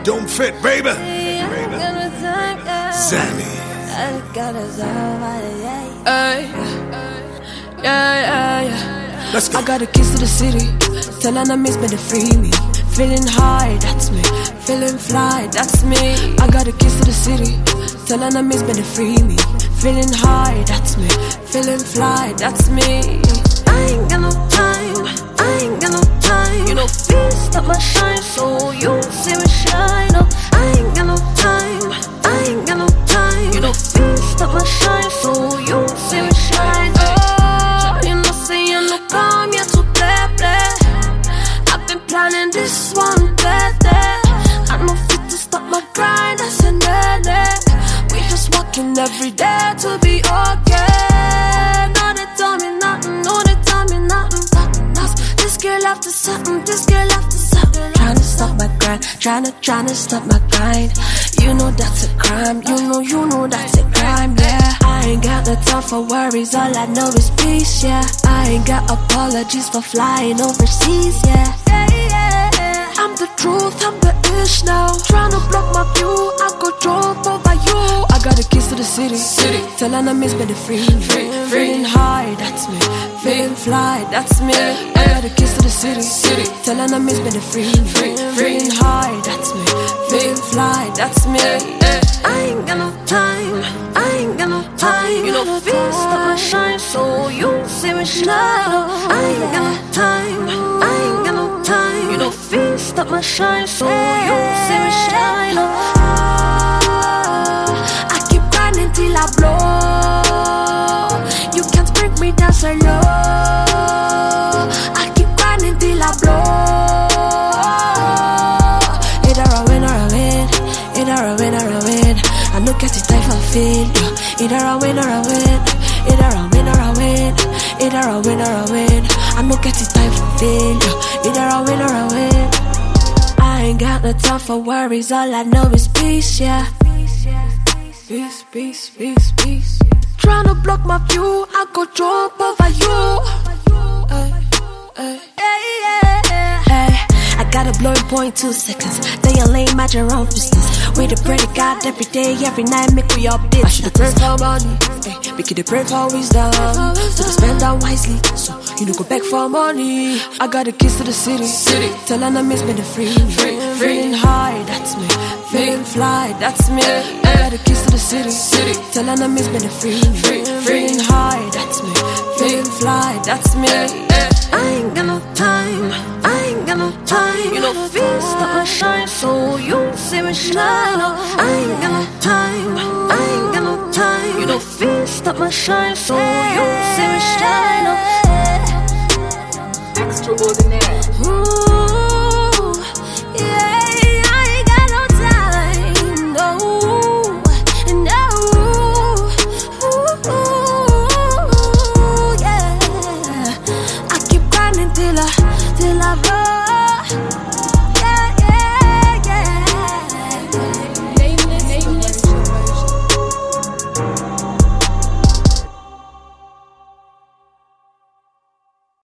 don't fit, baby. Zanny. Let's go. I got a keys to the city, telling them it's better free me. Feeling high, that's me. Feeling fly, that's me. I got a keys to the city, telling them it's better free me. Feeling high, that's me. Feeling fly, that's me. I ain't got no time, I ain't got no time. You know, fears stop my shine, so you see me shine up. I ain't got no time, I ain't got no time. You know, fears stop my shine, so you see me shine up. You know, say you no come here to play, play. I've been planning this one better. I know fit to stop my grind, I said we just walking every day to be okay. No, they tell me nothing, no, they tell me nothing. This girl after something, this girl after something. Trying to stop my grind, trying to stop my grind. You know that's a crime, you know that's a crime, yeah. I ain't got no time for worries, all I know is peace, yeah. I ain't got apologies for flying overseas, yeah. I'm the truth, I'm the ish now. Tryna block my view, I go drop over you. I got the keys to the city. Telling them it's better free. Feeling high, that's me. Feeling fly, that's me. I got the keys to the city. Telling them it's better free. Feeling high, that's me. Feeling fly, that's me. I ain't got no time, I ain't got no time. You know, fears stop my shine, so you see me shine. I ain't got no time, I ain't got no time. You know, fears stop my shine, so you see me shine. I keep grinding till I blow. You can't bring me down so low. I keep grinding till I blow. Either I win or I win, either I win or I win. I no get it time for failure. Either I win or I win, either I win or I win, either I win or I win. I no get it time for failure. Either I win or I win. I ain't got no time for worries, all I know is peace, yeah. Peace, peace, peace, peace. Tryna block my view, I go jump over you. I gotta blow in 0.2 seconds. They ain't lame at your own business. We the pray to God every day, every night, make we up this. I should've prayed for money, make it a pray for wisdom. So to spend that wisely, so you don't go back for money. I got the keys to the city. Telling them it's better free. Feeling high, that's me. Feeling fly, that's me. I got the keys to the city. Telling them it's better free. Feeling high, that's me. Feeling fly, that's me. I ain't got no time, I ain't got no time. You know, fears stop my shine, so you see me shine. I ain't got no time, I ain't got no time. You know, fears stop my shine, so you see me shine. Extraordinaire. Ooh, yeah.